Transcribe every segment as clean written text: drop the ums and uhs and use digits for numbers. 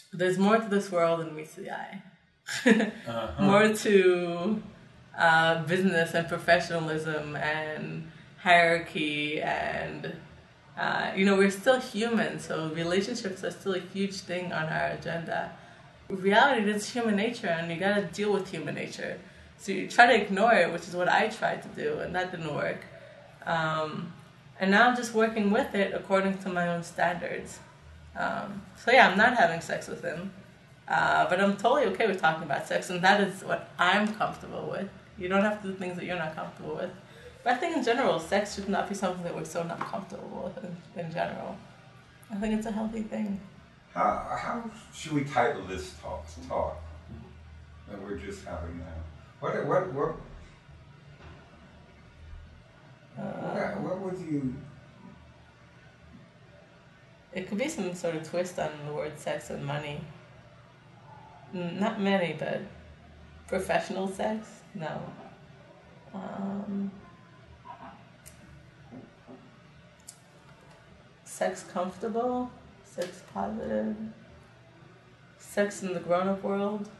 there's more to this world than meets the eye. Uh-huh. More to business and professionalism and hierarchy and we're still human, so relationships are still a huge thing on our agenda. Reality is human nature, and you gotta deal with human nature. So you try to ignore it, which is what I tried to do, and that didn't work. And now I'm just working with it according to my own standards. So yeah, I'm not having sex with him. But I'm totally okay with talking about sex, and that is what I'm comfortable with. You don't have to do things that you're not comfortable with. But I think in general, sex should not be something that we're so not comfortable with in general. I think it's a healthy thing. How should we title this talk that we're just having now? What would you... It could be some sort of twist on the word sex and money. Not many, but professional sex? No. Sex comfortable? Sex positive? Sex in the grown-up world?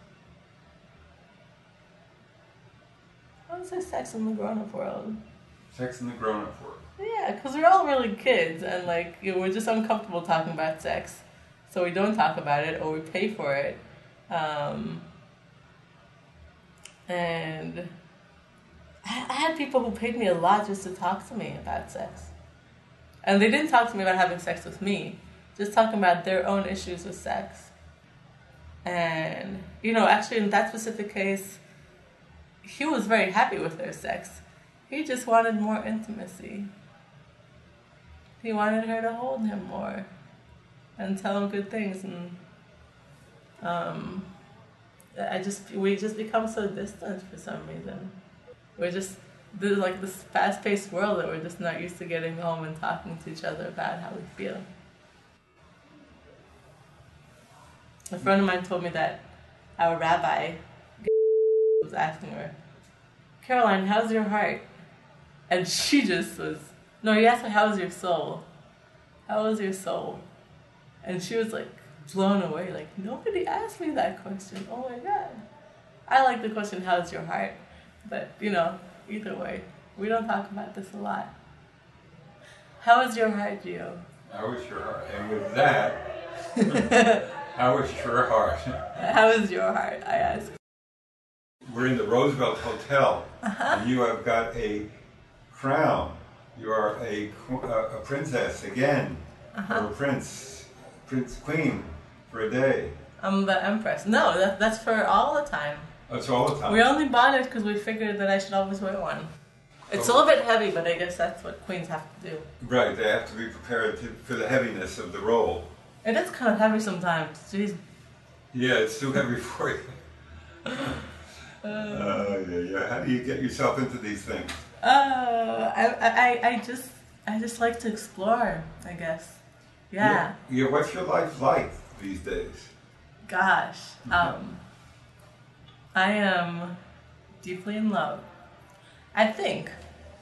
I would say sex in the grown-up world. Sex in the grown-up world. Yeah, because we're all really kids, and we're just uncomfortable talking about sex, so we don't talk about it, or we pay for it. And I had people who paid me a lot just to talk to me about sex. And they didn't talk to me about having sex with me, just talking about their own issues with sex. And, actually in that specific case, he was very happy with their sex. He just wanted more intimacy. He wanted her to hold him more and tell him good things. And we just become so distant for some reason. We're just, there's this fast-paced world that we're just not used to getting home and talking to each other about how we feel. A friend of mine told me that our rabbi was asking her, Caroline, how's your heart? And she just was, no, he asked her, how's your soul? How is your soul? And she was blown away, nobody asked me that question. Oh my God. I like the question, how's your heart? But, either way, we don't talk about this a lot. How is your heart, Gio? How is your heart? And with that, how is your heart? How is your heart, I ask. We're in the Roosevelt Hotel, and you have got a crown. You are a princess again, or a prince, queen for a day. I'm the empress. No, that's for all the time. That's all the time. We only bought it because we figured that I should always wear one. It's a little bit heavy, but I guess that's what queens have to do. Right, they have to be prepared for the heaviness of the role. It is kind of heavy sometimes. Jeez. Yeah, it's too heavy for you. Yeah. How do you get yourself into these things? I just like to explore, I guess. Yeah. Yeah. What's your life like these days? Gosh. I am deeply in love. I think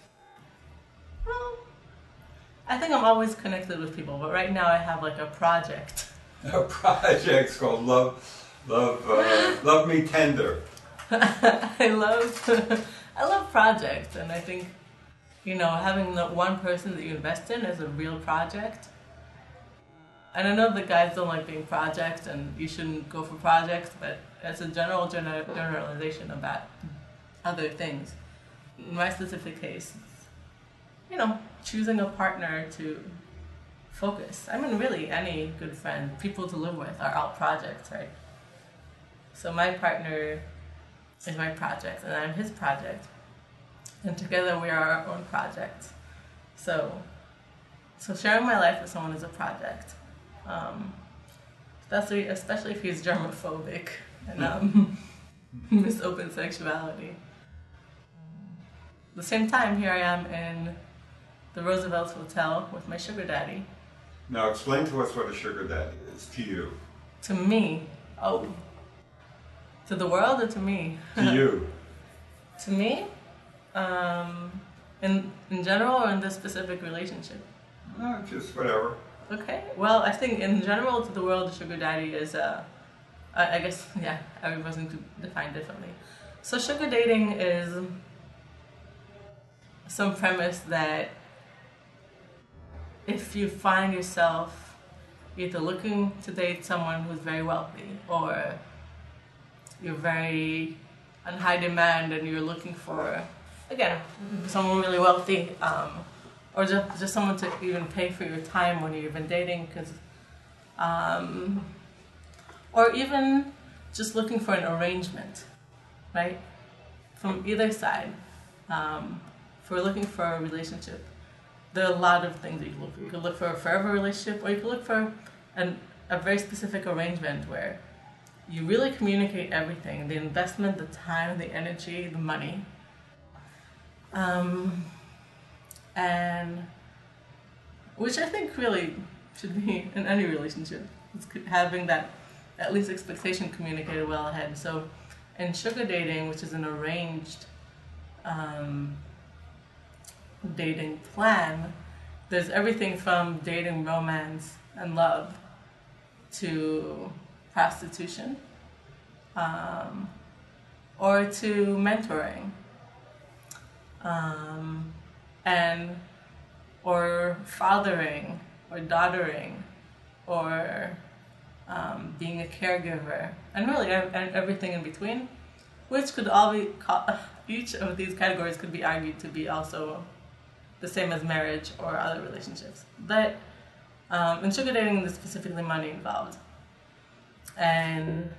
I'm always connected with people, but right now I have a project. A project's called Love Me Tender. I love projects, and I think, having the one person that you invest in is a real project. And I know that guys don't like being projects, and you shouldn't go for projects, but it's a generalization about other things. In my specific case, choosing a partner to focus. I mean, really, any good friend, people to live with are all projects, right? So my partner is my project, and I'm his project. And together we are our own project. So sharing my life with someone is a project. Especially if he's germophobic and miss open sexuality. At the same time, here I am in the Roosevelt Hotel with my sugar daddy. Now explain to us what a sugar daddy is to you. To me? Oh. To the world or to me? To you. To me? In general or in this specific relationship? Just whatever. Okay. Well, I think in general to the world, a sugar daddy is I guess, yeah, every person could define differently. So sugar dating is some premise that if you find yourself either looking to date someone who's very wealthy, or you're very on high demand and you're looking for, again, someone really wealthy, or just someone to even pay for your time when you're even dating, because, or even just looking for an arrangement, right? From either side, if we're looking for a relationship, there are a lot of things that you can look for. You could look for a forever relationship, or you could look for a very specific arrangement where you really communicate everything, the investment, the time, the energy, the money. And which I think really should be in any relationship. It's having that at least expectation communicated well ahead. So in sugar dating, which is an arranged dating plan, there's everything from dating, romance, and love to prostitution, or to mentoring, and or fathering, or daughtering, or being a caregiver, and really everything in between, which could all be each of these categories could be argued to be also the same as marriage or other relationships. But in sugar dating, there's specifically money involved. And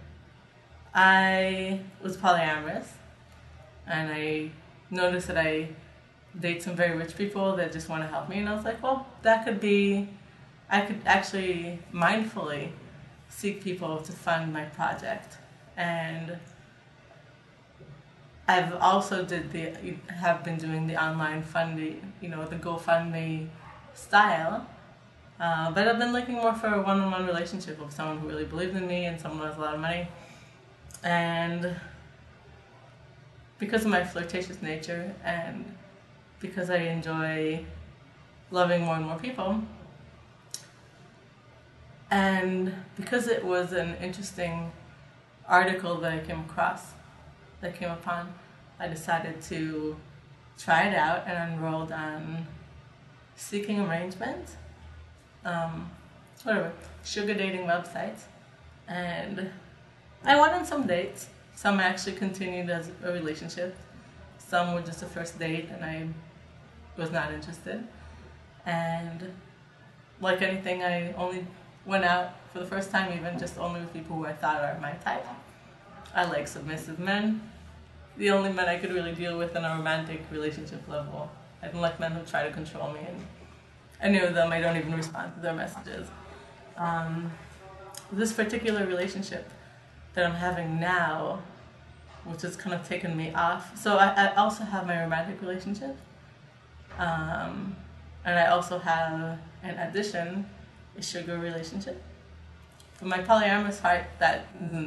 I was polyamorous, and I noticed that I date some very rich people that just want to help me, and I was like, well, that could be, I could actually mindfully seek people to fund my project. And I've also have been doing the online funding, the GoFundMe style. But I've been looking more for a one-on-one relationship with someone who really believes in me and someone who has a lot of money. And because of my flirtatious nature, and because I enjoy loving more and more people, and because it was an interesting article that I came upon, I decided to try it out and enrolled on Seeking Arrangement, sugar dating websites, and I went on some dates. Some actually continued as a relationship. Some were just a first date, and I was not interested. And like anything, I only went out for the first time, even just only with people who I thought are my type. I like submissive men. The only men I could really deal with on a romantic relationship level. I don't like men who try to control me, and any of them I don't even respond to their messages. This particular relationship that I'm having now, which has kind of taken me off. So I also have my romantic relationship, and I also have, in addition, a sugar relationship. For my polyamorous heart, that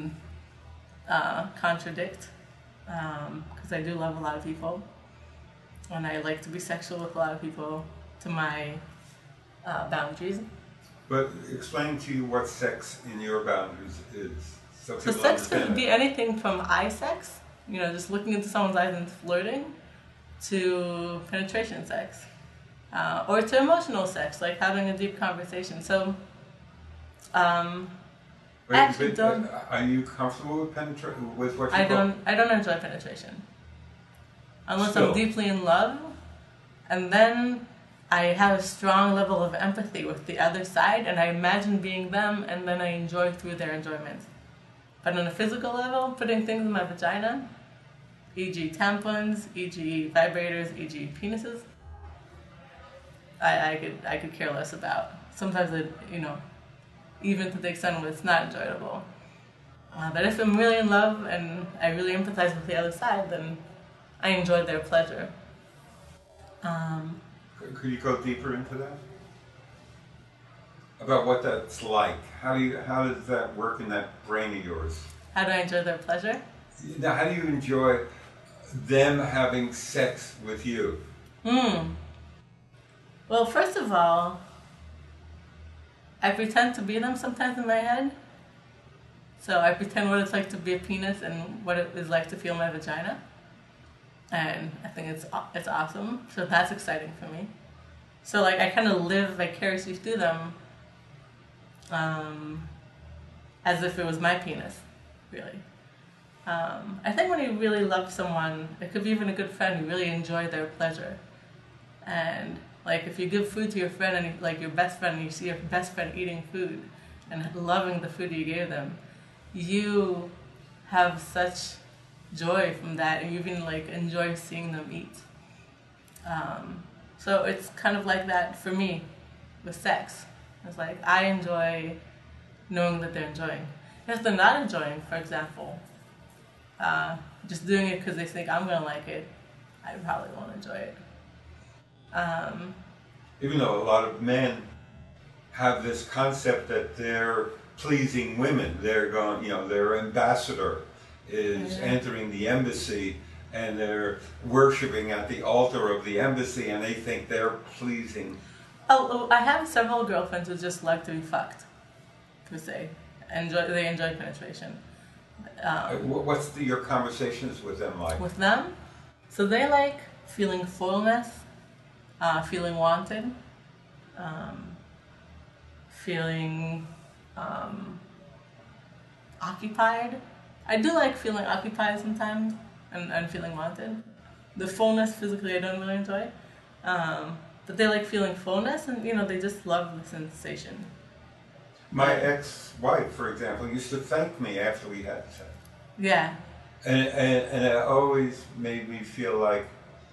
contradict, because I do love a lot of people, and I like to be sexual with a lot of people to my boundaries. But explain to you what sex in your boundaries is. So sex could be anything from eye sex, just looking into someone's eyes and flirting, to penetration sex, or to emotional sex, like having a deep conversation. So, are you comfortable with what you I don't enjoy penetration unless I'm deeply in love, and then I have a strong level of empathy with the other side, and I imagine being them, and then I enjoy through their enjoyment. But on a physical level, putting things in my vagina, e.g. tampons, e.g. vibrators, e.g. penises, I could care less about. Sometimes it, even to the extent where it's not enjoyable. But if I'm really in love and I really empathize with the other side, then I enjoy their pleasure. Could you go deeper into that? About what that's like. How does that work in that brain of yours? How do I enjoy their pleasure? Now, how do you enjoy them having sex with you? Well, first of all, I pretend to be them sometimes in my head. So I pretend what it's like to be a penis and what it is like to feel my vagina. And I think it's awesome. So that's exciting for me. So like I kind of live vicariously through them, as if it was my penis, really. I think when you really love someone, it could be even a good friend, you really enjoy their pleasure. And like if you give food to your friend and like your best friend, and you see your best friend eating food and loving the food you gave them, you have such joy from that, and you even like enjoy seeing them eat. So it's kind of like that for me with sex. It's like I enjoy knowing that they're enjoying. If they're not enjoying, for example, just doing it because they think I'm gonna like it, I probably won't enjoy it. Even though a lot of men have this concept that they're pleasing women, they're going, their ambassador is entering the embassy and they're worshiping at the altar of the embassy, and they think they're pleasing. Oh, I have several girlfriends who just like to be fucked, per se. They enjoy penetration. What's your conversations with them like? With them? So they like feeling fullness, feeling wanted, feeling occupied. I do like feeling occupied sometimes and feeling wanted. The fullness physically I don't really enjoy. But they like feeling fullness, and they just love the sensation. My ex-wife, for example, used to thank me after we had sex. Yeah. And it always made me feel like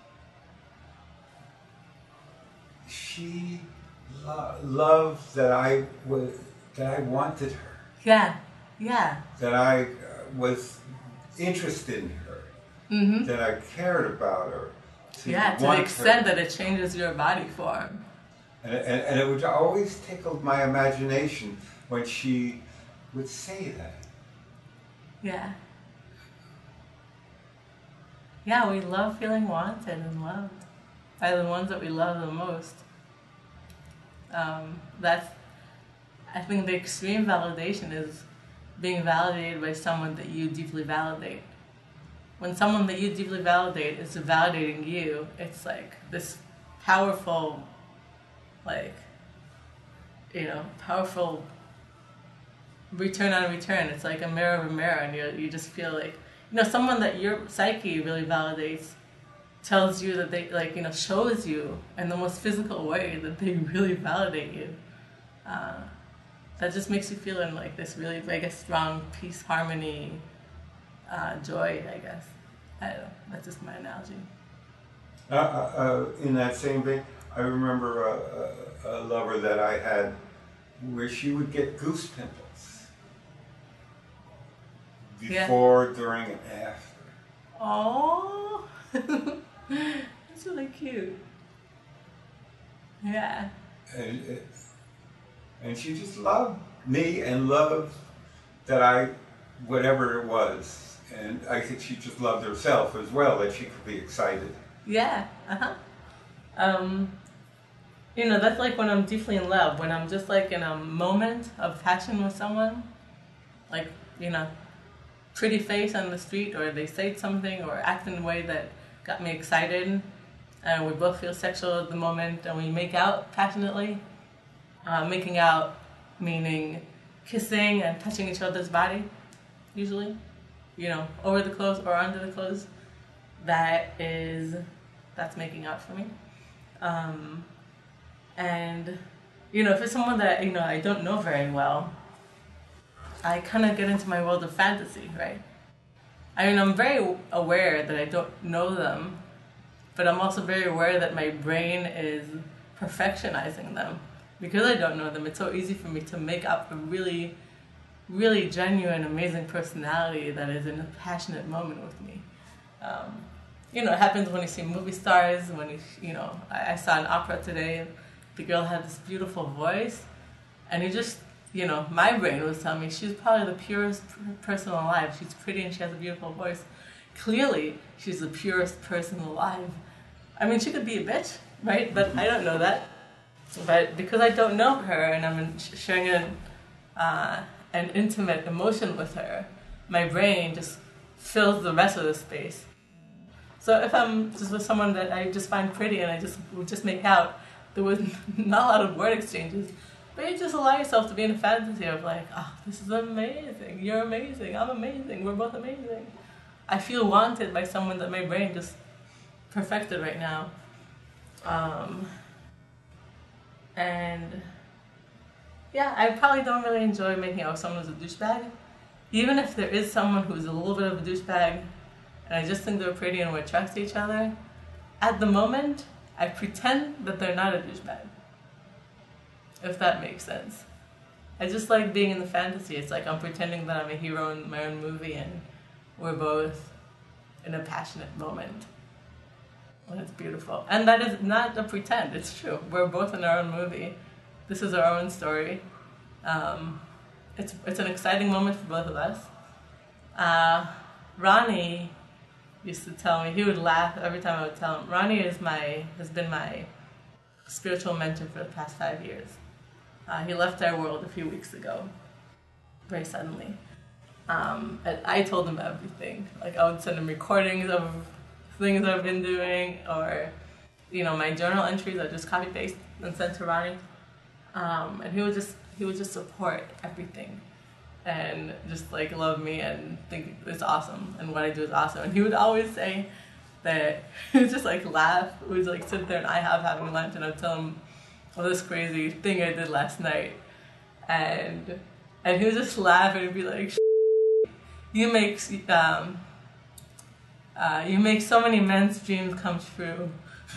she loved that I wanted her. Yeah. Yeah. That I was interested in her. Mm-hmm. That I cared about her. To the extent that it changes your body form. And it would always tickle my imagination when she would say that. Yeah. Yeah, we love feeling wanted and loved by the ones that we love the most. I think the extreme validation is being validated by someone that you deeply validate. When someone that you deeply validate is validating you, it's like this powerful, powerful return on return. It's like a mirror of a mirror, and you just feel like, someone that your psyche really validates tells you that they, shows you in the most physical way that they really validate you. That just makes you feel in this really, strong peace, harmony, joy, I guess. I don't know. That's just my analogy. In that same vein, I remember a lover that I had where she would get goose pimples. Before, during, and after. Oh, that's really cute. Yeah. And she just loved me and loved that whatever it was. And I think she just loved herself as well, that she could be excited. Yeah, that's like when I'm deeply in love, when I'm just in a moment of passion with someone, pretty face on the street, or they say something or act in a way that got me excited, and we both feel sexual at the moment, and we make out passionately. Making out meaning kissing and touching each other's body, usually, over the clothes or under the clothes. That's making out for me. And if it's someone that I don't know very well, I kind of get into my world of fantasy, right? I'm very aware that I don't know them, but I'm also very aware that my brain is perfectionizing them. Because I don't know them, it's so easy for me to make up a really, really genuine, amazing personality that is in a passionate moment with me. It happens when you see movie stars, when I saw an opera today, the girl had this beautiful voice, and it just, my brain was telling me she's probably the purest person alive. She's pretty and she has a beautiful voice. Clearly, she's the purest person alive. She could be a bitch, right? But I don't know that. But because I don't know her and I'm sharing an an intimate emotion with her, my brain just fills the rest of the space. So if I'm just with someone that I just find pretty and we just make out, there was not a lot of word exchanges, but you just allow yourself to be in a fantasy of like, oh, this is amazing, you're amazing, I'm amazing, we're both amazing. I feel wanted by someone that my brain just perfected right now. And yeah, I probably don't really enjoy making out with someone who's a douchebag. Even if there is someone who's a little bit of a douchebag, and I just think they're pretty and we're attracted to each other, at the moment, I pretend that they're not a douchebag. If that makes sense. I just like being in the fantasy. It's like I'm pretending that I'm a hero in my own movie and we're both in a passionate moment. And it's beautiful. And that is not a pretend, it's true. We're both in our own movie. This is our own story. It's an exciting moment for both of us. Ronnie used to tell me, he would laugh every time I would tell him. Ronnie has been my spiritual mentor for the past 5 years. He left our world a few weeks ago, very suddenly. And I told him everything. Like I would send him recordings of things I've been doing, or my journal entries. I just copy paste and send to Ronnie. And he would just support everything, and just like love me and think it's awesome and what I do is awesome. And he would always say that he would just like laugh. We would like sit there and having lunch, and I'd tell him this crazy thing I did last night, and he would just laugh and he'd be like, you make so many men's dreams come true.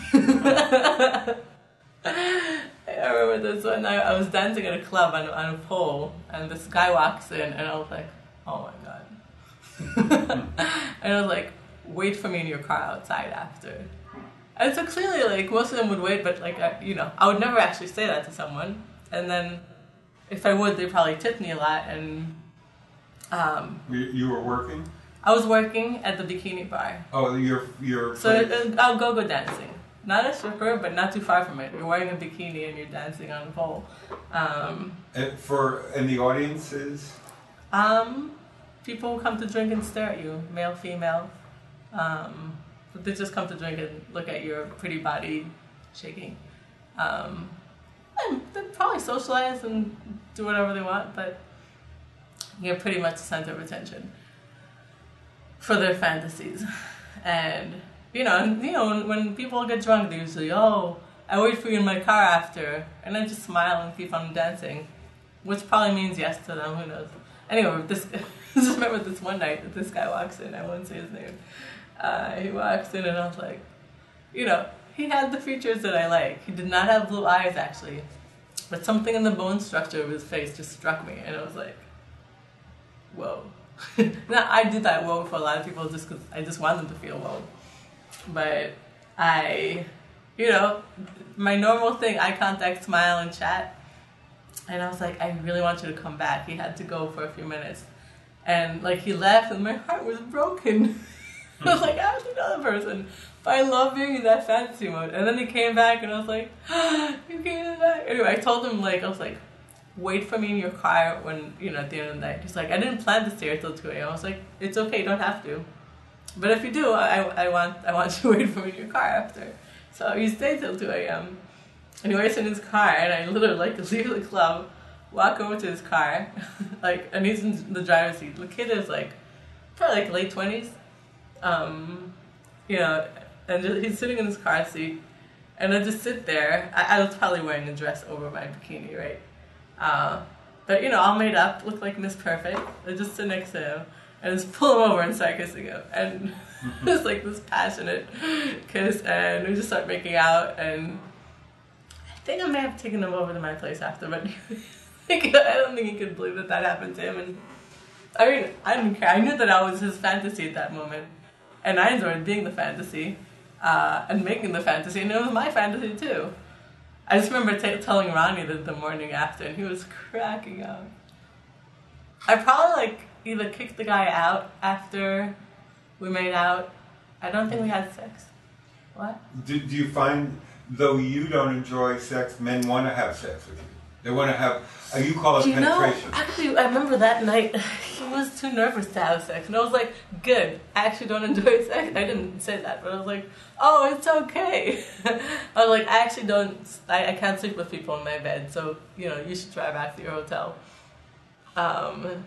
I remember this one night I was dancing at a club on a pole, and this guy walks in, and I was like, oh my god. And I was like, wait for me in your car outside after. And so clearly, like, most of them would wait, but like, I would never actually say that to someone. And then if I would, they'd probably tip me a lot. And you were working? I was working at the bikini bar. Oh, you're so I'll go dancing. Not a stripper, but not too far from it. You're wearing a bikini and you're dancing on a pole. And the audiences? People come to drink and stare at you, male, female. But they just come to drink and look at your pretty body shaking. And they probably socialize and do whatever they want, but you're pretty much the center of attention for their fantasies. And when people get drunk, they usually, I wait for you in my car after, and I just smile and keep on dancing, which probably means yes to them, who knows. Anyway, just remember this one night that this guy walks in, I won't say his name. He walks in and I was like, he had the features that I like. He did not have blue eyes, actually, but something in the bone structure of his face just struck me, and I was like, whoa. Now, I do that whoa for a lot of people just because I just want them to feel whoa. But my normal thing, eye contact, smile, and chat. And I was like, I really want you to come back. He had to go for a few minutes. And like he left and my heart was broken. I was like, I was another person. But I love being in that fantasy mode. And then he came back and I was like, you came back. Anyway, I told him I was like, wait for me in your car when, at the end of the night. He's like, I didn't plan to stay here till 2 a.m. I was like, it's okay, you don't have to. But if you do, I want you to wait for me in your car after. So he stayed till 2 a.m. And he waits in his car, and I literally leave the club, walk over to his car, and he's in the driver's seat. The kid is probably late 20s, and he's sitting in his car seat, and I just sit there. I was probably wearing a dress over my bikini, right? But all made up, looked like Miss Perfect. I just sit next to him. And just pull him over and start kissing him. And it's this passionate kiss. And we just start making out. And I think I may have taken him over to my place after. But I don't think he could believe that happened to him. And I didn't care. I knew that I was his fantasy at that moment. And I enjoyed being the fantasy. And making the fantasy. And it was my fantasy too. I just remember telling Ronnie that the morning after. And he was cracking up. I probably either kicked the guy out after we made out. I don't think we had sex. What? Do you find, though you don't enjoy sex, men want to have sex with you? They want to have, you call it You know, penetration. actually, I remember that night, he was too nervous to have sex. And I was like, good, I actually don't enjoy sex. I didn't say that, but I was like, oh, it's okay. I was like, I actually don't, I can't sleep with people in my bed, so, you know, you should try back to your hotel. I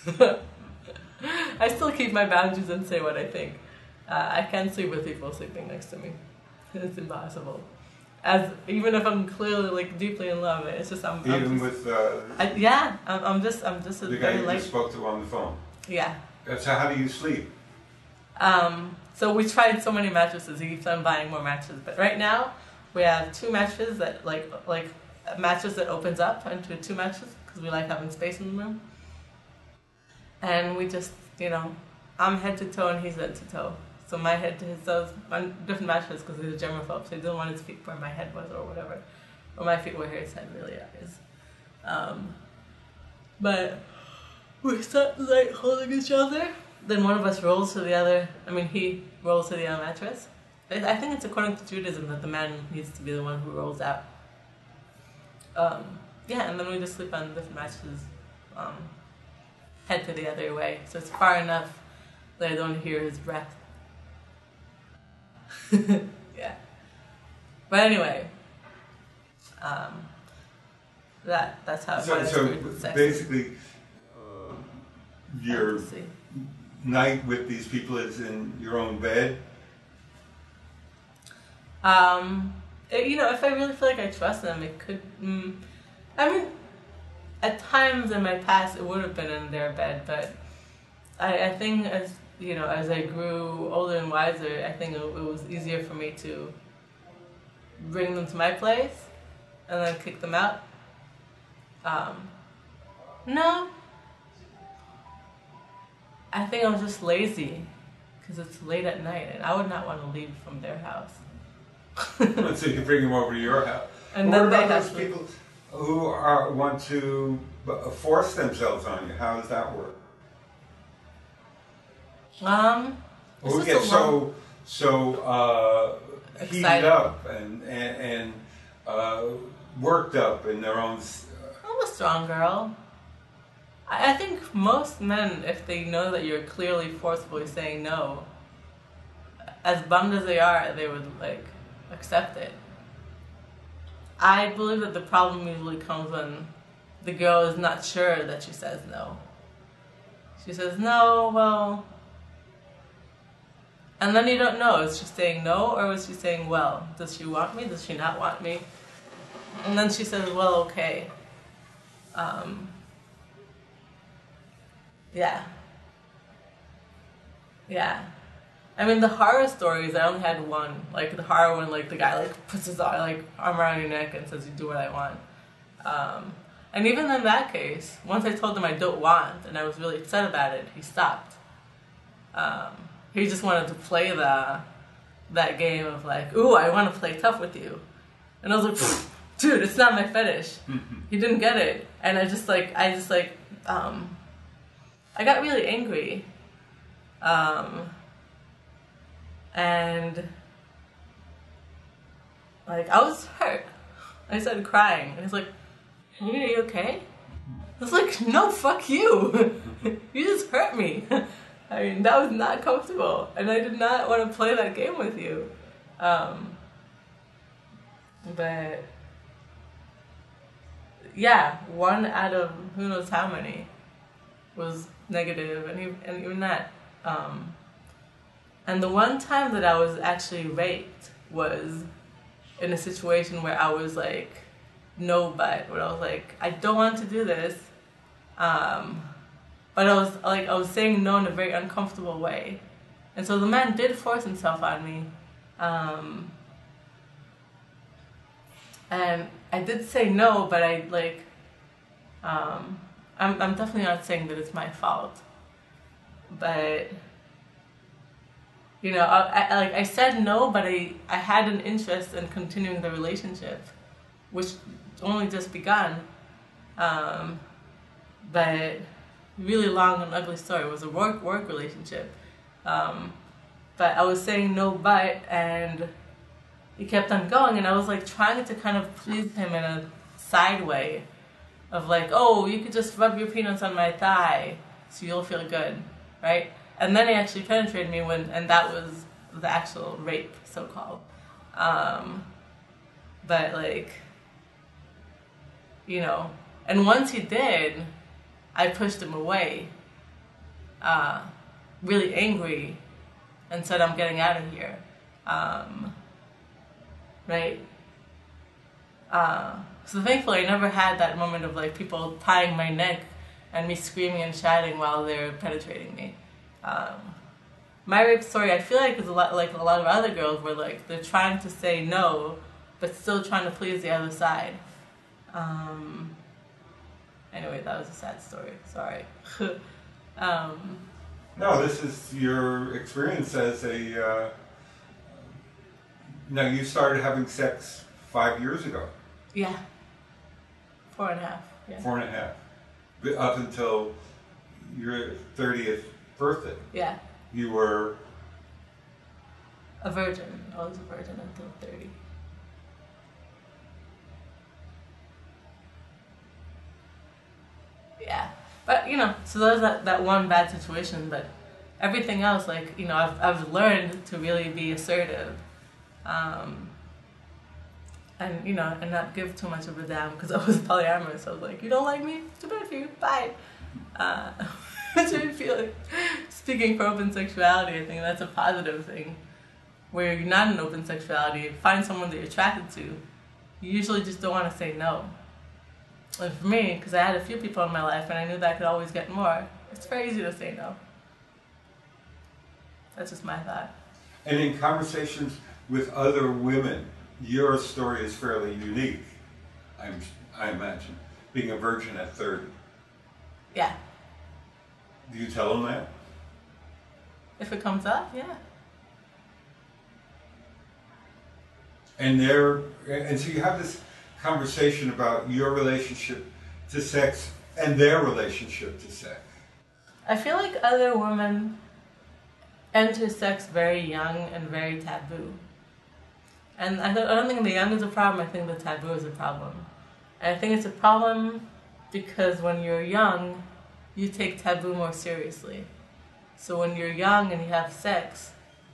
still keep my boundaries and say what I think. I can't sleep with people sleeping next to me. It's impossible. Even if I'm clearly like deeply in love, it's just I'm Even just, with I'm just a the guy you just spoke to on the phone. Yeah. So how do you sleep? So we tried so many mattresses. He keeps on buying more mattresses, but right now we have 2 mattresses that like a mattress that opens up into 2 mattresses because we like having space in the room. And we just, you know, I'm head to toe and he's head to toe. So my head to his toes on different mattresses because he's a germaphobe, so he didn't want his feet where my head was or whatever, or my feet where his head really is. But we start like holding each other. Then one of us rolls to the other. I mean, he rolls to the other mattress. I think it's according to Judaism that the man needs to be the one who rolls out. Yeah, and then we just sleep on different mattresses, head to the other way, so it's far enough that I don't hear his breath. Yeah. But anyway, that's how. So basically, your night with these people is in your own bed. You know, if I really feel like I trust them, it could. I mean, at times in my past, it would have been in their bed, but I think as you know, as I grew older and wiser, I think it was easier for me to bring them to my place and then kick them out. No. I think I was just lazy because it's late at night and I would not want to leave from their house. So you can bring them over to your house. And what then about those people who want to force themselves on you? How does that work? Who get so heated up and worked up in their own. I'm a strong girl. I think most men, if they know that you're clearly forcefully saying no, as bummed as they are, they would like accept it. I believe that the problem usually comes when the girl is not sure that she says no. She says no, well. And then you don't know, is she saying no or is she saying well? Does she want me? Does she not want me? And then she says, well, okay. Yeah. Yeah. I mean, the horror stories, I only had one. Like, the horror when, like, the guy, like, puts his arm around your neck and says, you do what I want. And even in that case, once I told him I don't want, and I was really upset about it, he stopped. He just wanted to play that game of like, ooh, I want to play tough with you. And I was like, dude, it's not my fetish. He didn't get it. And I got really angry. And like, I was hurt. I started crying. And he's like, hey, are you okay? I was like, no, fuck you. You just hurt me. I mean, that was not comfortable, and I did not want to play that game with you. But yeah, 1 out of who knows how many was negative, and even that. And the one time that I was actually raped was in a situation where I was like, no, but where I was like, I don't want to do this. But I was saying no in a very uncomfortable way. And so the man did force himself on me. And I did say no, but I'm definitely not saying that it's my fault. But, you know, I said no, but I had an interest in continuing the relationship, which only just begun. But really long and ugly story. It was a work relationship. But I was saying no, and he kept on going, and I was like trying to kind of please him in a side way, of like, oh, you could just rub your peanuts on my thigh so you'll feel good, right? And then he actually penetrated me and that was the actual rape, so-called. But like, you know, and once he did, I pushed him away, really angry, and said, I'm getting out of here, right? So thankfully I never had that moment of like people tying my neck and me screaming and shouting while they're penetrating me. My rape story, I feel like, is a lot like a lot of other girls where like they're trying to say no, but still trying to please the other side. Anyway, that was a sad story. Sorry. No, this is your experience as a. Now, you started having sex 5 years ago. Yeah. 4.5. Yeah. 4.5. Up until your 30th birthday. Yeah. You were a virgin. I was a virgin until 30. Yeah. But, you know, so there's that one bad situation, but everything else, like, you know, I've learned to really be assertive. And, you know, and not give too much of a damn, because I was polyamorous. I was like, you don't like me? Too bad for you. Bye. Which I feel like, speaking for open sexuality, I think that's a positive thing. Where you're not in open sexuality, find someone that you're attracted to, you usually just don't want to say no. And for me, because I had a few people in my life and I knew that I could always get more, it's very easy to say no. That's just my thought. And in conversations with other women, your story is fairly unique, I imagine, being a virgin at 30. Yeah. Do you tell them that? If it comes up, yeah. And so you have this conversation about your relationship to sex and their relationship to sex. I feel like other women enter sex very young and very taboo. And I don't think the young is a problem, I think the taboo is a problem. And I think it's a problem because when you're young, you take taboo more seriously. So when you're young and you have sex,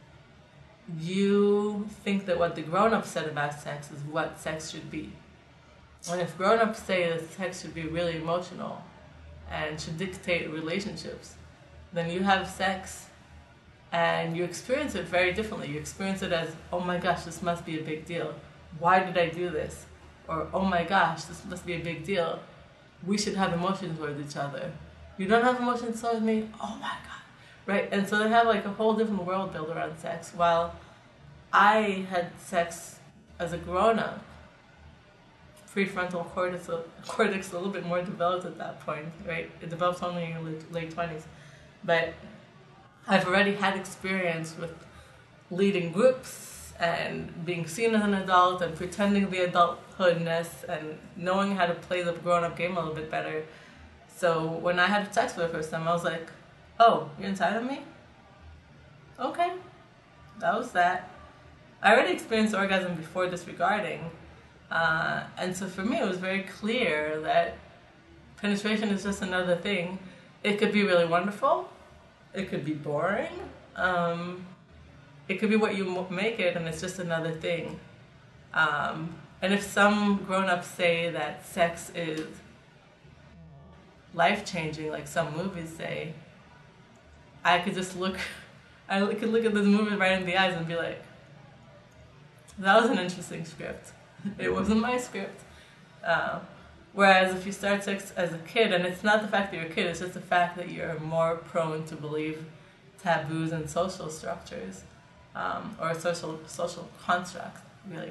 you think that what the grown-ups said about sex is what sex should be. And if grown-ups say that sex should be really emotional and should dictate relationships, then you have sex and you experience it very differently. You experience it as, oh my gosh, this must be a big deal. Why did I do this? Or, oh my gosh, this must be a big deal. We should have emotions towards each other. You don't have emotions towards me? Oh my God. Right? And so they have like a whole different world built around sex. While I had sex as a grown-up, prefrontal cortex a little bit more developed at that point, right? It develops only in your late 20s. But I've already had experience with leading groups and being seen as an adult and pretending the adulthoodness and knowing how to play the grown-up game a little bit better. So when I had sex for the first time, I was like, oh, you're inside of me? Okay. That was that. I already experienced orgasm before disregarding. And so for me, it was very clear that penetration is just another thing. It could be really wonderful. It could be boring. It could be what you make it, and it's just another thing. And if some grown-ups say that sex is life-changing, like some movies say, I could just look at this movie right in the eyes and be like, that was an interesting script. It wasn't my script. Whereas if you start sex as a kid, and it's not the fact that you're a kid, it's just the fact that you're more prone to believe taboos and social structures, or social constructs, really.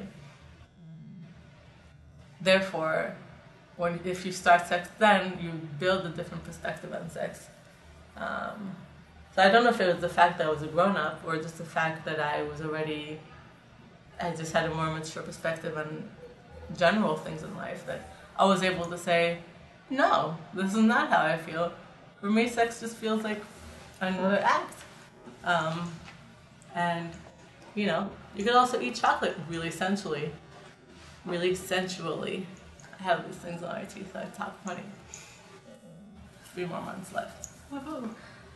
Therefore, if you start sex then, you build a different perspective on sex. So I don't know if it was the fact that I was a grown-up or just the fact that I just had a more mature perspective on general things in life, that I was able to say, no, this is not how I feel. For me, sex just feels like another act. And, you know, you could also eat chocolate really sensually. I have these things on my teeth, so I talk funny. 3 more months left. Woohoo.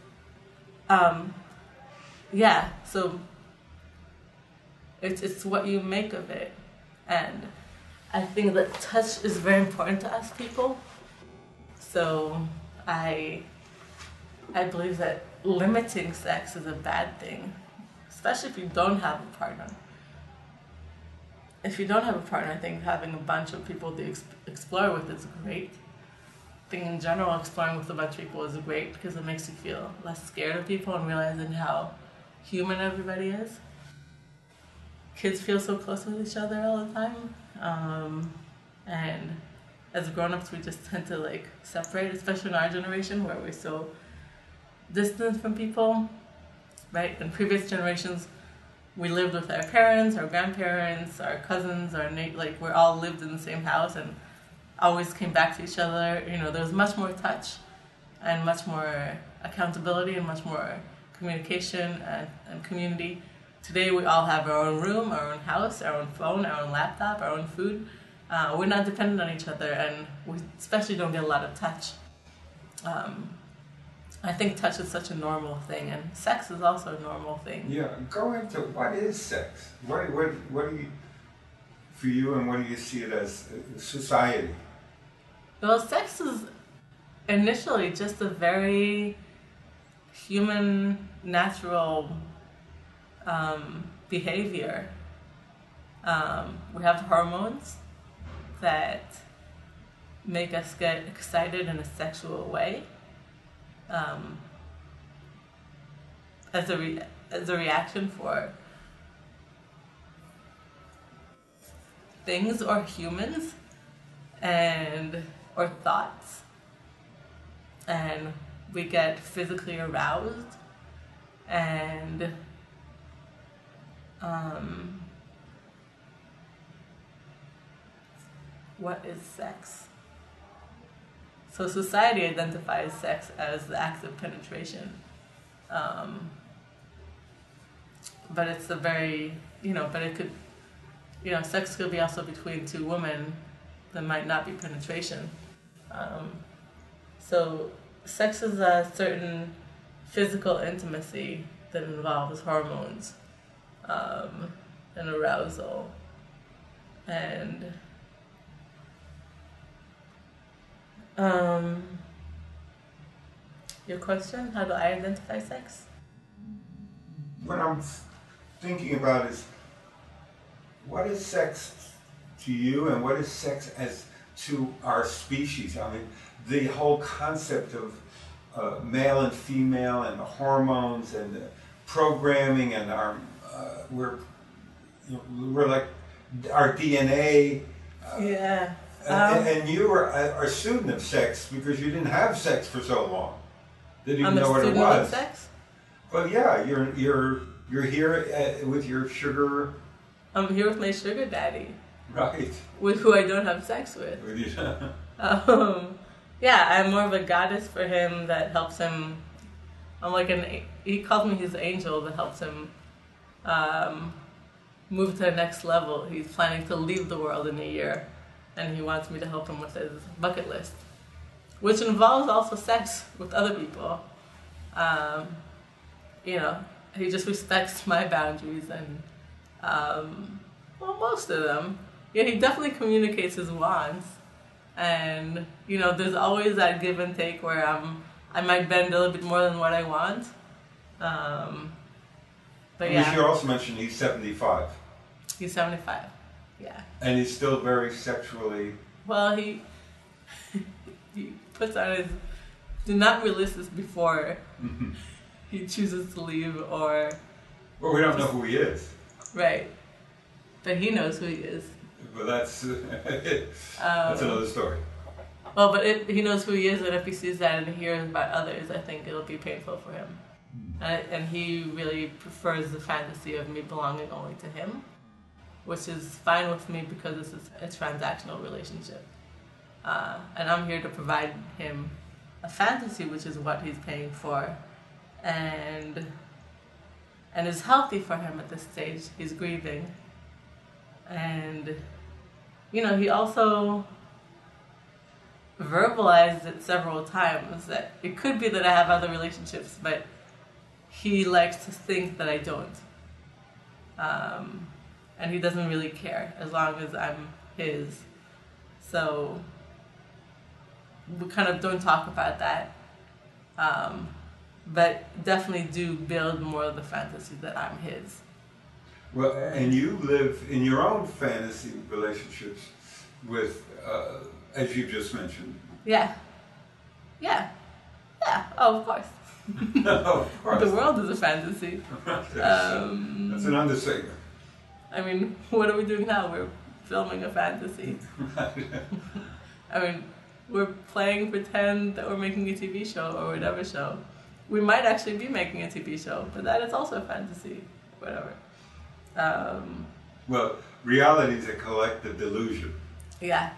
Yeah, so it's what you make of it. And I think that touch is very important to us people. So I believe that limiting sex is a bad thing, especially if you don't have a partner. If you don't have a partner, I think having a bunch of people to explore with is great. I think in general, exploring with a bunch of people is great because it makes you feel less scared of people and realizing how human everybody is. Kids feel so close with each other all the time. And as grown-ups, we just tend to like separate, especially in our generation where we're so distant from people, right? In previous generations, we lived with our parents, our grandparents, our cousins, like we all lived in the same house and always came back to each other. You know, there was much more touch and much more accountability and much more communication and community. Today we all have our own room, our own house, our own phone, our own laptop, our own food. We're not dependent on each other, and we especially don't get a lot of touch. I think touch is such a normal thing, and sex is also a normal thing. Yeah, go into what is sex? What do you, for you, and what do you see it as society? Well, sex is initially just a very human, natural behavior. We have hormones that make us get excited in a sexual way as a reaction for things or humans or thoughts, and we get physically aroused and what is sex? So society identifies sex as the act of penetration. But it's a very, but it could, sex could be also between two women that might not be penetration. So sex is a certain physical intimacy that involves hormones and arousal and your question, how do I identify sex? What I'm thinking about is, what is sex to you and what is sex as to our species? I mean, the whole concept of male and female and the hormones and the programming and our, we're like our DNA. Yeah. And you are a student of sex because you didn't have sex for so long. Didn't even know what it was. I'm a student of sex? Well, yeah, you're here with your sugar. I'm here with my sugar daddy. Right. With who I don't have sex with. Yeah, I'm more of a goddess for him that helps him. I'm like he calls me his angel that helps him move to the next level. He's planning to leave the world in a year, and he wants me to help him with his bucket list, which involves also sex with other people. He just respects my boundaries and, most of them. Yeah, he definitely communicates his wants. And, there's always that give and take where I might bend a little bit more than what I want. But yeah. You should also mention he's 75. He's 75, yeah. And he's still very sexually... Well, he puts on his do not release this before he chooses to leave or... Well, we don't know who he is. Right. But he knows who he is. But that's another story. Well, but he knows who he is, and if he sees that and hears about others, I think it'll be painful for him. And he really prefers the fantasy of me belonging only to him, which is fine with me because this is a transactional relationship. And I'm here to provide him a fantasy, which is what he's paying for, and is healthy for him at this stage. He's grieving. And, he also verbalized it several times that it could be that I have other relationships, but he likes to think that I don't. And he doesn't really care as long as I'm his. So we kind of don't talk about that. But definitely do build more of the fantasy that I'm his. Well, and you live in your own fantasy relationships with, as you just mentioned. Yeah. Oh, of course. Of course. The world is a fantasy. That's an understatement. I mean, what are we doing now? We're filming a fantasy. I mean, we're playing pretend that we're making a TV show or whatever show. We might actually be making a TV show, but that is also a fantasy. Whatever. Well, reality is a collective delusion. Yeah.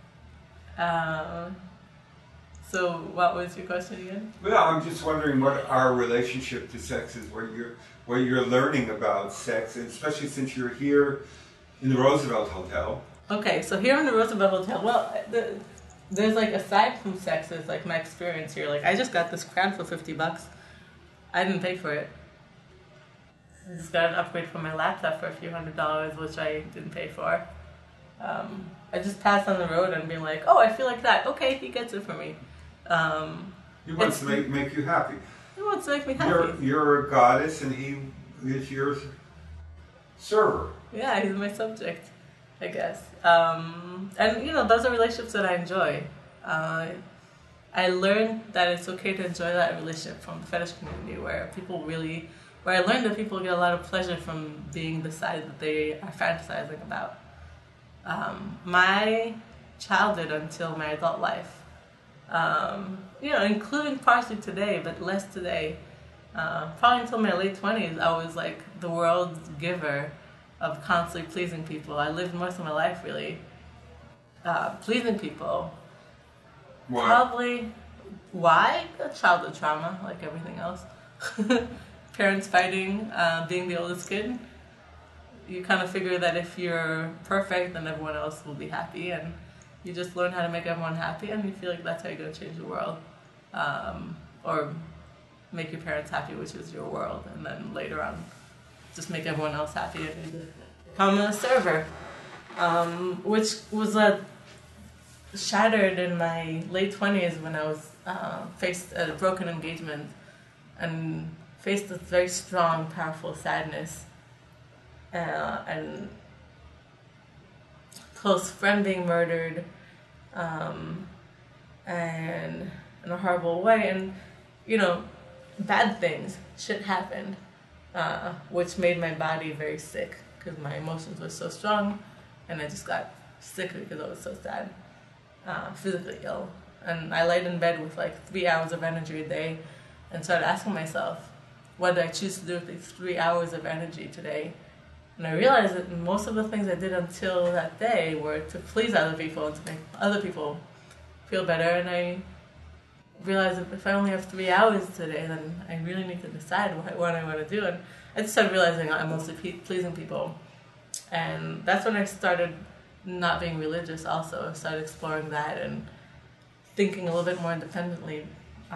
So, what was your question again? Well, I'm just wondering what our relationship to sex is, what you're learning about sex, and especially since you're here in the Roosevelt Hotel. Okay, so here in the Roosevelt Hotel, well, there's like, aside from sex, there's like my experience here. Like, I just got this crown for $50. I didn't pay for it. I just got an upgrade for my laptop for a few $100s, which I didn't pay for. I just passed on the road and being like, oh, I feel like that. Okay, he gets it for me. He wants to make you happy. He wants to make me happy. You're a goddess and he is your server. Yeah, he's my subject, I guess. And, those are relationships that I enjoy. I learned that it's okay to enjoy that relationship from the fetish community where I learned that people get a lot of pleasure from being the side that they are fantasizing about. My childhood until my adult life, including partially today, but less today, probably until my late 20s, I was like the world's giver of constantly pleasing people. I lived most of my life really pleasing people. Why? Probably, why? Childhood trauma, like everything else. Parents fighting, being the oldest kid. You kind of figure that if you're perfect, then everyone else will be happy, and you just learn how to make everyone happy, and you feel like that's how you're going to change the world. Or make your parents happy, which is your world, and then later on, just make everyone else happy and become a server. Which was shattered in my late 20s when I was faced a broken engagement and faced this very strong, powerful sadness. And close friend being murdered, and in a horrible way, and bad things, shit happened, which made my body very sick because my emotions were so strong, and I just got sick because I was so sad, physically ill, and I laid in bed with like 3 hours of energy a day, and started asking myself, what did I choose to do with these 3 hours of energy today? And I realized that most of the things I did until that day were to please other people and to make other people feel better. And I realized that if I only have 3 hours today, then I really need to decide what I want to do. And I just started realizing I'm mostly pleasing people. And that's when I started not being religious also. I started exploring that and thinking a little bit more independently.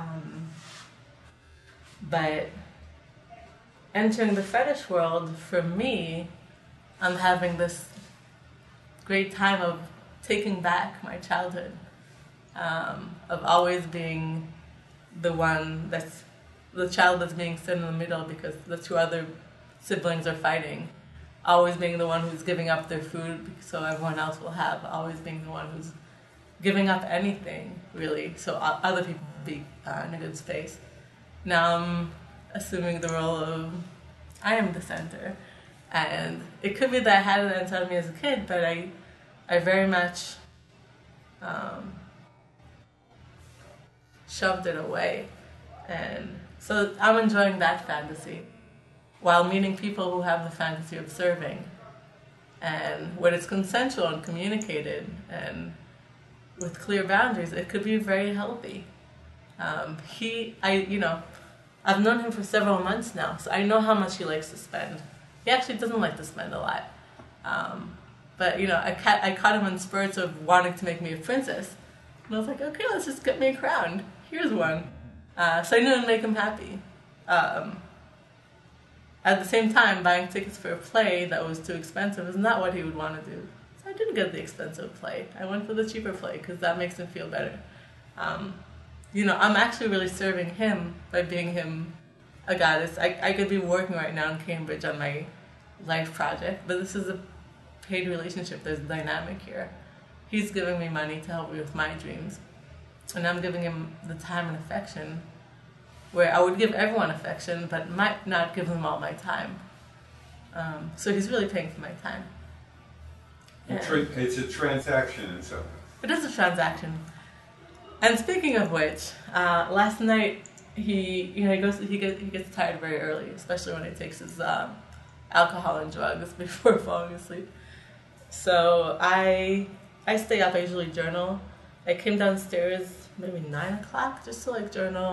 But entering the fetish world, for me, I'm having this great time of taking back my childhood, of always being the one that's the child that's being set in the middle because the two other siblings are fighting, always being the one who's giving up their food so everyone else will have, always being the one who's giving up anything, really, so other people will be in a good space. Now I'm assuming the role of I am the center, and it could be that I had it inside of me as a kid, but I very much shoved it away, and so I'm enjoying that fantasy while meeting people who have the fantasy of serving, and when it's consensual and communicated and with clear boundaries, it could be very healthy. I've known him for several months now, so I know how much he likes to spend. He actually doesn't like to spend a lot. But, I caught him in spurts of wanting to make me a princess. And I was like, okay, let's just get me a crown. Here's one. So I knew it would make him happy. At the same time, buying tickets for a play that was too expensive is not what he would want to do. So I didn't get the expensive play. I went for the cheaper play because that makes him feel better. You know, I'm actually really serving him by being him a goddess. I could be working right now in Cambridge on my life project, but this is a paid relationship. There's a dynamic here. He's giving me money to help me with my dreams, and I'm giving him the time and affection where I would give everyone affection, but might not give them all my time. So he's really paying for my time. It's a transaction in some way. It is a transaction. And speaking of which, last night he gets tired very early, especially when he takes his alcohol and drugs before falling asleep. So I stay up. I usually journal. I came downstairs maybe 9 o'clock just to like journal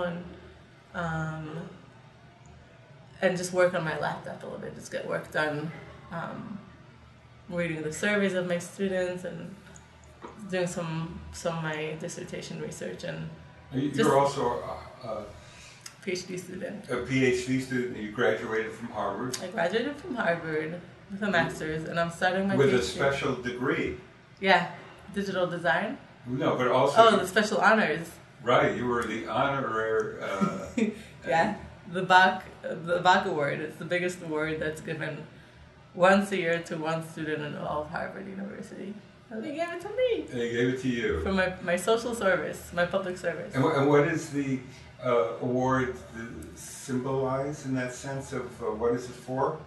and just work on my laptop a little bit, just get work done, reading the surveys of my students and doing some of my dissertation research. And you're also a PhD student. A PhD student. You graduated from Harvard. I graduated from Harvard with a master's, and I'm starting my with PhD. A special degree. Yeah, digital design. No, but also the special honors. Right, you were the honorary. Yeah, the Bach Award. It's the biggest award that's given once a year to one student in all of Harvard University. And they gave it to me. They gave it to you for my social service, my public service. And what is the award symbolize in that sense of what is it for?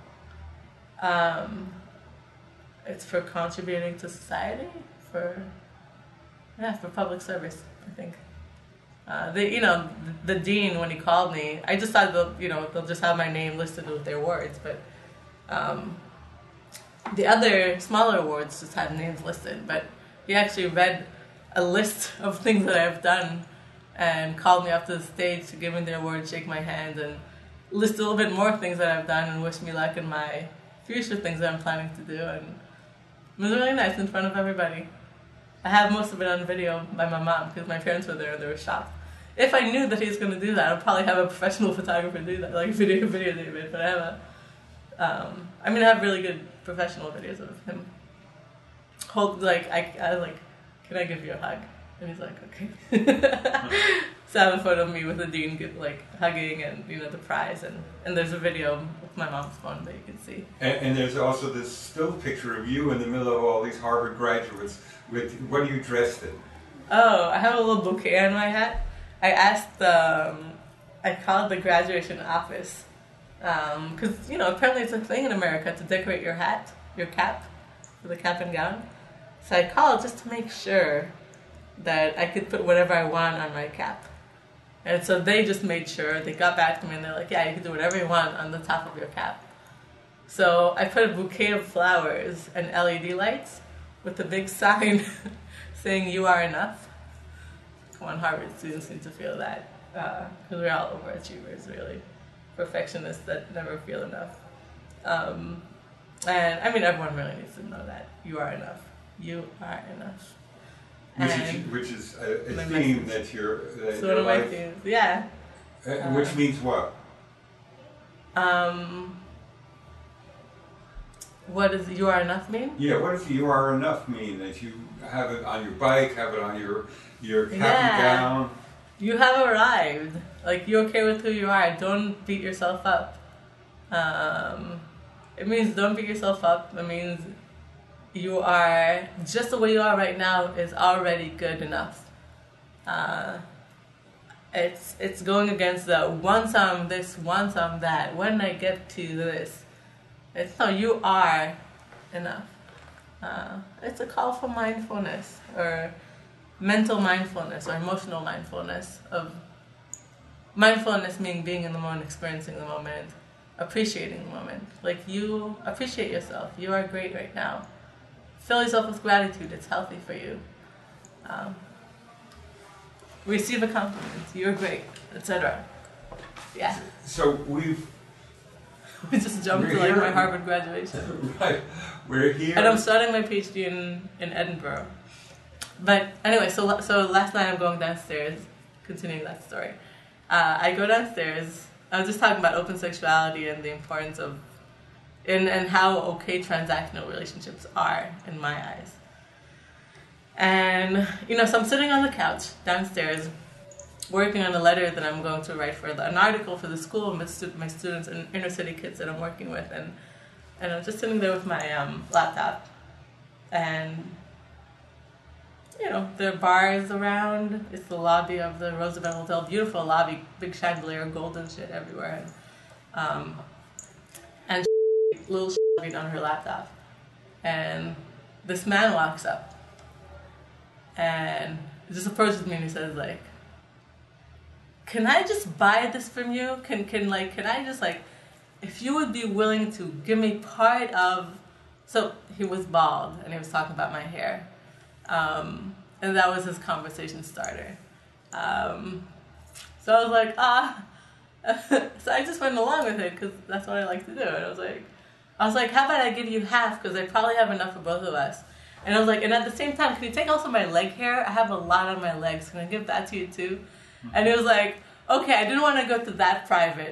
It's for contributing to society, for public service, I think. The dean, when he called me, I just thought they'll just have my name listed with their awards, but the other smaller awards just had names listed. But he actually read a list of things that I've done and called me up to the stage to give me the award, shake my hand, and list a little bit more things that I've done and wish me luck in my future things that I'm planning to do. And it was really nice in front of everybody. I have most of it on video by my mom because my parents were there and they were shocked. If I knew that he was going to do that, I'd probably have a professional photographer do that, like video David. But I have I have really good professional videos of him. I was like, can I give you a hug? And he's like, okay. So I have a photo of me with the dean hugging and the prize, and there's a video with my mom's phone that you can see. And there's also this still picture of you in the middle of all these Harvard graduates. What are you dressed in? Oh, I have a little bouquet on my hat. I asked, I called the graduation office, because, apparently it's a thing in America to decorate your hat, your cap, for the cap and gown. So I called just to make sure that I could put whatever I want on my cap. And so they just made sure, they got back to me and they're like, yeah, you can do whatever you want on the top of your cap. So I put a bouquet of flowers and LED lights with a big sign saying, "You are enough." Come on, Harvard students need to feel that, because we're all overachievers, really. Perfectionists that never feel enough. And everyone really needs to know that. You are enough. You are enough. Which is a theme that you're... It's one of my themes, yeah. Which means what? What does "you are enough" mean? Yeah, what does "you are enough" mean? That you have it on your bike, have it on your cap and gown? You have arrived. You're okay with who you are. Don't beat yourself up. It means don't beat yourself up. It means you are, just the way you are right now is already good enough. It's going against the once I'm this, once I'm that, when I get to this. You are enough. It's a call for mindfulness, or mental mindfulness, or emotional mindfulness. Of mindfulness meaning being in the moment, experiencing the moment, appreciating the moment. You appreciate yourself. You are great right now. Fill yourself with gratitude. It's healthy for you. Receive a compliment. You're great, etc. Yeah. So we just jumped to my Harvard graduation. Right. We're here. And I'm starting my PhD in Edinburgh. But anyway, so last night I'm going downstairs, continuing that story. I go downstairs. I was just talking about open sexuality and the importance of, and how okay transactional relationships are in my eyes. And, so I'm sitting on the couch downstairs, working on a letter that I'm going to write for an article for the school of my students and inner city kids that I'm working with. And I'm just sitting there with my laptop. And, there are bars around. It's the lobby of the Roosevelt Hotel. Beautiful lobby, big chandelier, golden shit everywhere. And little shit on her laptop. And this man walks up. And just approaches me and he says, like, can I just buy this from you? Can I just, like, if you would be willing to give me part of... So he was bald and he was talking about my hair. And that was his conversation starter. So I was like, So I just went along with it because that's what I like to do. And I was like, how about I give you half because I probably have enough for both of us. And I was like, and at the same time, can you take also my leg hair? I have a lot on my legs. Can I give that to you too? And he was like, okay, I didn't want to go to that private.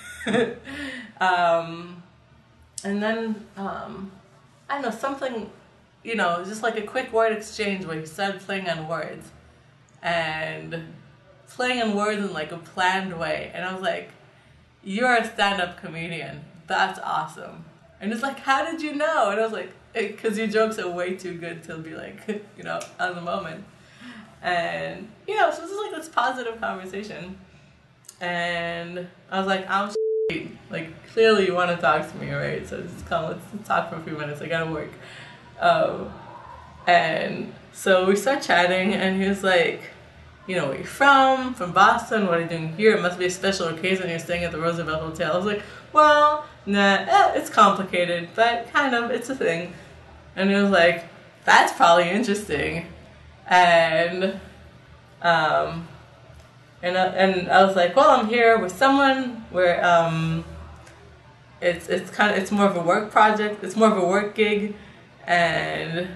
And then, I don't know, something, just like a quick word exchange where he started playing on words. And playing on words in like a planned way. And I was like, you're a stand-up comedian. That's awesome. And it's like, how did you know? And I was like, because your jokes are way too good to be like, on the moment. And, so it was just like this positive conversation. And I was like, I'm like, clearly you want to talk to me, right? So just come, let's talk for a few minutes. I gotta work. And so we start chatting, and he was like, where you from? From Boston? What are you doing here? It must be a special occasion. You're staying at the Roosevelt Hotel. I was like, well, nah, it's complicated, but kind of, it's a thing. And he was like, that's probably interesting. And I was like, well, I'm here with someone where it's more of a work project. It's more of a work gig, and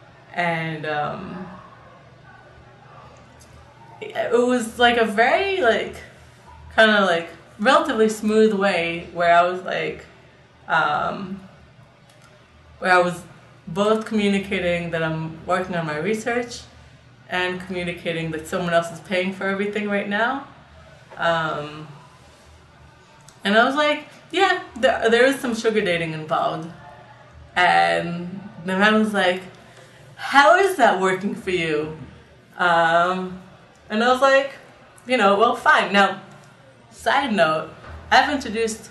it was like a very like kind of like relatively smooth way where I was like where I was both communicating that I'm working on my research and communicating that someone else is paying for everything right now. And I was like, yeah, there is some sugar dating involved. And the man was like, how is that working for you? And I was like, well, fine. Now, side note, I've introduced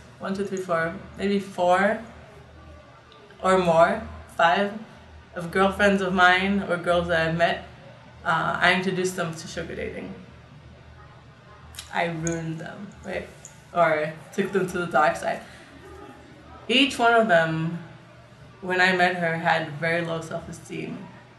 4 or more, 5 of girlfriends of mine or girls that I've met. I introduced them to sugar dating. I ruined them, right? Or took them to the dark side. Each one of them, when I met her, had very low self-esteem.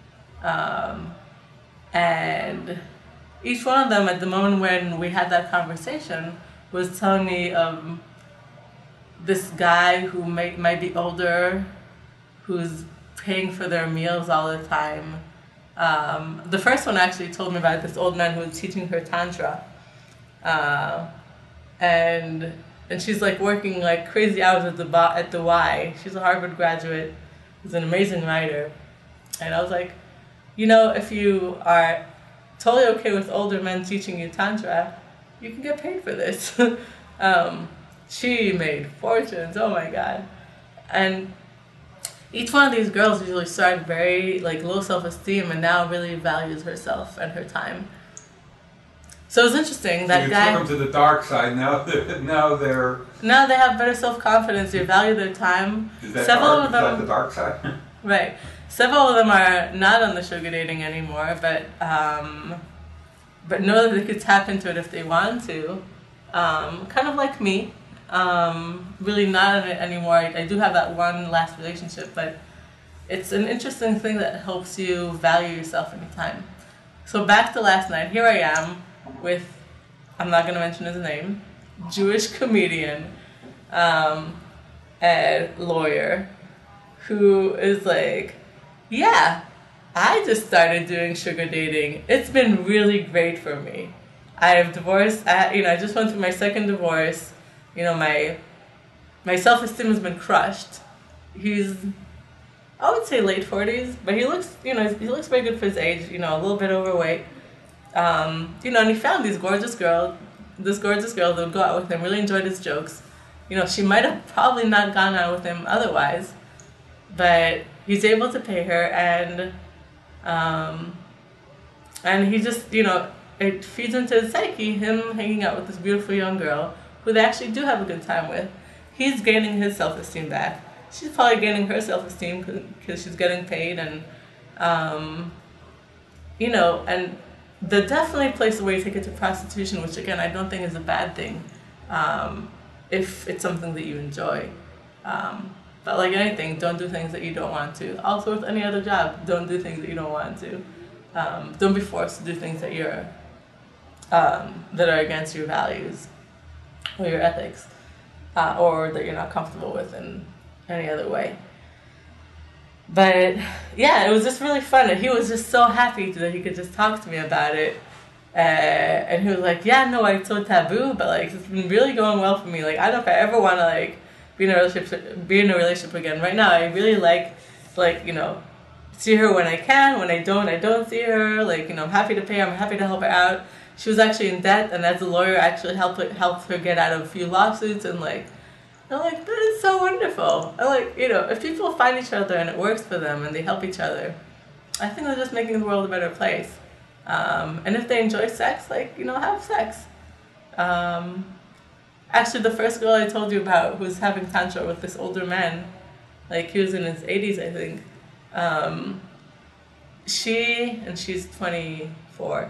And each one of them, at the moment when we had that conversation, was telling me of this guy who might be older, who's paying for their meals all the time. The first one actually told me about this old man who was teaching her tantra. And she's like working like crazy hours at the Y. She's a Harvard graduate. She's an amazing writer. And I was like, if you are totally okay with older men teaching you tantra, you can get paid for this. She made fortunes, oh my God. And each one of these girls usually started very like low self-esteem and now really values herself and her time. So it was interesting that guy. You took them to the dark side. Now they have better self-confidence. They value their time. Is that the dark side? Right. Several of them are not on the sugar dating anymore, but know that they could tap into it if they want to. Kind of like me. Really not in it anymore. I do have that one last relationship, but it's an interesting thing that helps you value yourself anytime. So back to last night. Here I am with, I'm not going to mention his name, Jewish comedian, and lawyer, who is like, yeah, I just started doing sugar dating. It's been really great for me. I have divorced. I just went through my second divorce. My self-esteem has been crushed. He's, I would say, late 40s, but he looks very good for his age. A little bit overweight. And he found this gorgeous girl that would go out with him. Really enjoyed his jokes. She might have probably not gone out with him otherwise, but he's able to pay her, and he just, it feeds into his psyche, him hanging out with this beautiful young girl who they actually do have a good time with. He's gaining his self-esteem back. She's probably gaining her self-esteem because she's getting paid, and they're definitely places where you take it to prostitution, which again I don't think is a bad thing, if it's something that you enjoy. But like anything, don't do things that you don't want to. Also with any other job, don't do things that you don't want to. Don't be forced to do things that that are against your values or your ethics, or that you're not comfortable with in any other way. But yeah, it was just really fun, and he was just so happy that he could just talk to me about it. And he was like, "Yeah, no, it's so taboo, but like it's been really going well for me. Like I don't know if I ever want to like be in a relationship again. Right now, I really like see her when I can. When I don't see her. Like I'm happy to pay her. I'm happy to help her out. She was actually in debt, and as a lawyer, I actually helped her get out of a few lawsuits, and like." I'm like, that is so wonderful. I like, if people find each other and it works for them and they help each other, I think they're just making the world a better place. And if they enjoy sex, have sex. Actually, the first girl I told you about who's having tantra with this older man, like he was in his 80s, I think. She's 24.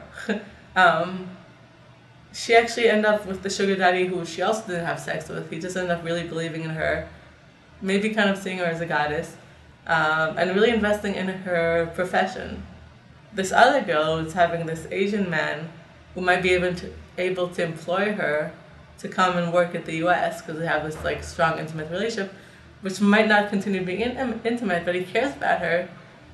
She actually ended up with the sugar daddy who she also didn't have sex with. He just ended up really believing in her, maybe kind of seeing her as a goddess, and really investing in her profession. This other girl was having this Asian man who might be able to employ her to come and work at the U.S. because they have this like strong intimate relationship, which might not continue being intimate, but he cares about her.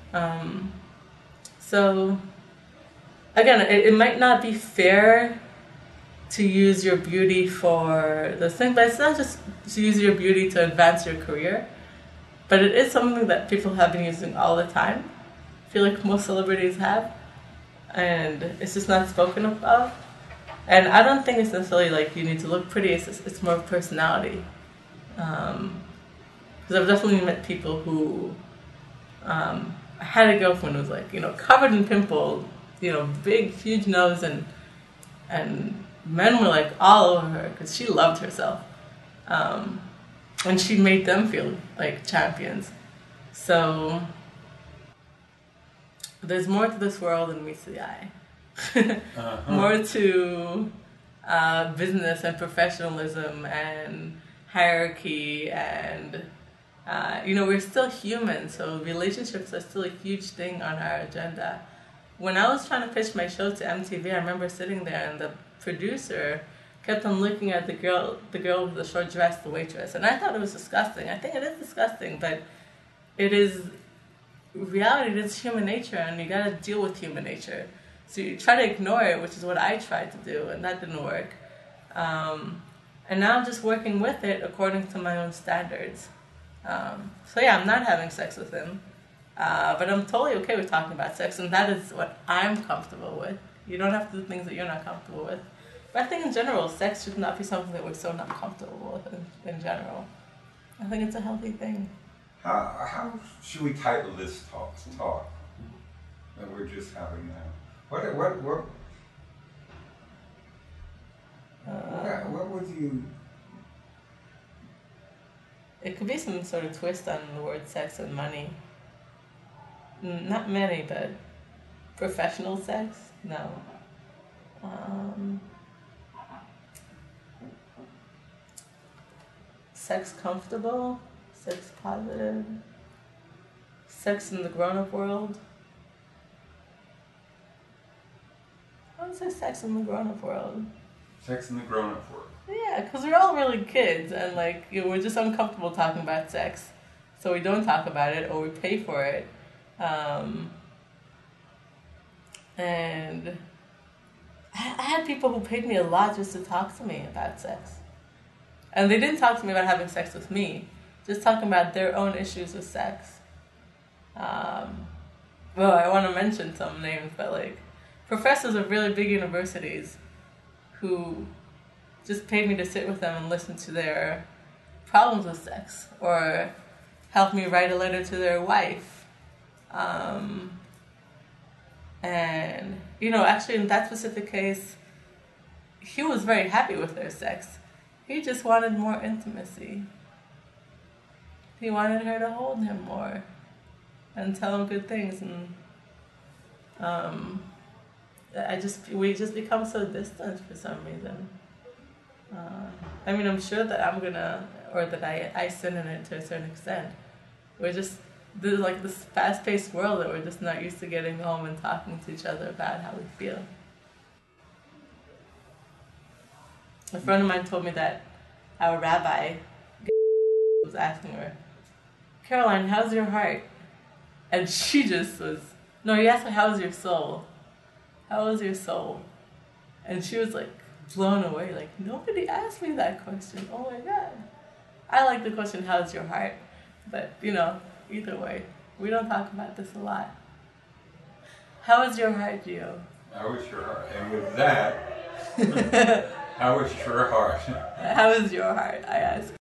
So again, it might not be fair to use your beauty for this thing, but it's not just to use your beauty to advance your career, but it is something that people have been using all the time. I feel like most celebrities have, and it's just not spoken about. And I don't think it's necessarily like you need to look pretty, it's more personality. Because I've definitely met people who, I had a girlfriend who was like, covered in pimples, big, huge nose, and men were like all over her because she loved herself, and she made them feel like champions. So there's more to this world than meets the eye. More to business and professionalism and hierarchy, and we're still human, so relationships are still a huge thing on our agenda. When I was trying to pitch my show to MTV, I remember sitting there and the producer kept on looking at the girl with the short dress, the waitress, and I thought it was disgusting. I think it is disgusting, but it is reality. It is human nature, and you gotta deal with human nature. So you try to ignore it, which is what I tried to do, and that didn't work. And now I'm just working with it according to my own standards. So yeah, I'm not having sex with him, but I'm totally okay with talking about sex, and that is what I'm comfortable with. You don't have to do things that you're not comfortable with. But I think in general, sex should not be something that we're so not comfortable with in general. I think it's a healthy thing. How should we title this talk that we're just having now? What would you... It could be some sort of twist on the word sex and money. Not many, but professional sex? No. Sex comfortable? Sex positive? Sex in the grown-up world? I would say sex in the grown-up world. Sex in the grown-up world. Yeah, because we're all really kids, and we're just uncomfortable talking about sex, so we don't talk about it or we pay for it. And I had people who paid me a lot just to talk to me about sex. And they didn't talk to me about having sex with me, just talking about their own issues with sex. Well, I want to mention some names, but like professors of really big universities who just paid me to sit with them and listen to their problems with sex, or help me write a letter to their wife. And, you know, actually in that specific case, he was very happy with their sex. He just wanted more intimacy. He wanted her to hold him more and tell him good things. And we just become so distant for some reason. I mean, I'm sure that I sin in it to a certain extent. There's like this fast-paced world that we're just not used to getting home and talking to each other about how we feel. A friend of mine told me that our rabbi was asking her, Caroline, how's your heart? And she just was, no, he asked her, how's your soul? How is your soul? And she was like blown away, like, nobody asked me that question. Oh my God. I like the question, how's your heart? But, you know, either way, we don't talk about this a lot. How is your heart, Gio? How is your heart? And with that, how is your heart? How is your heart, I ask.